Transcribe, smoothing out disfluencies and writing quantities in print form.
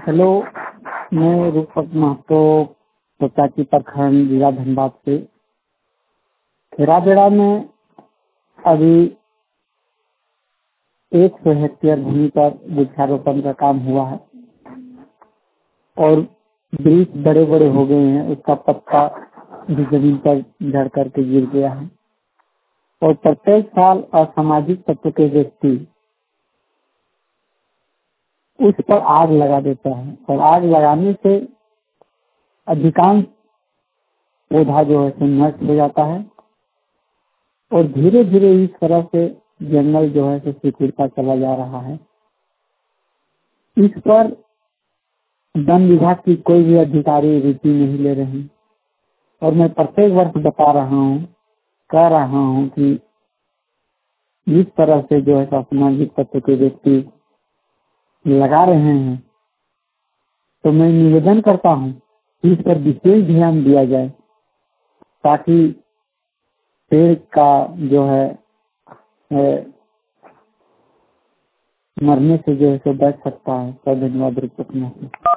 Hello, मैं रूपक महतो पचाची प्रखंड जिला धनबाद से। खेराबेड़ा में अभी 100 हेक्टेयर भूमि पर वृक्षारोपण का काम हुआ है और वृक्ष बड़े बड़े हो गए हैं। उसका पत्ता भी जमीन पर झड़ करके गिर गया है और प्रत्येक साल असामाजिक तत्व के व्यक्ति उस पर आग लगा देता है और आग लगाने से अधिकांश पौधा जो है सो नष्ट हो जाता है और धीरे धीरे इस तरह से जंगल जो है सो सिकुड़ता चला जा रहा है। इस पर वन विभाग की कोई भी अधिकारी रुचि नहीं ले रहे और मैं प्रत्येक वर्ष बता रहा हूँ, कह रहा हूँ कि इस तरह से जो है सामाजिक तत्व के व्यक्ति लगा रहे हैं, तो मैं निवेदन करता हूँ कि इस पर विशेष ध्यान दिया जाए ताकि पेड़ का जो है मरने से जो है सो बच सकता है। धन्यवाद।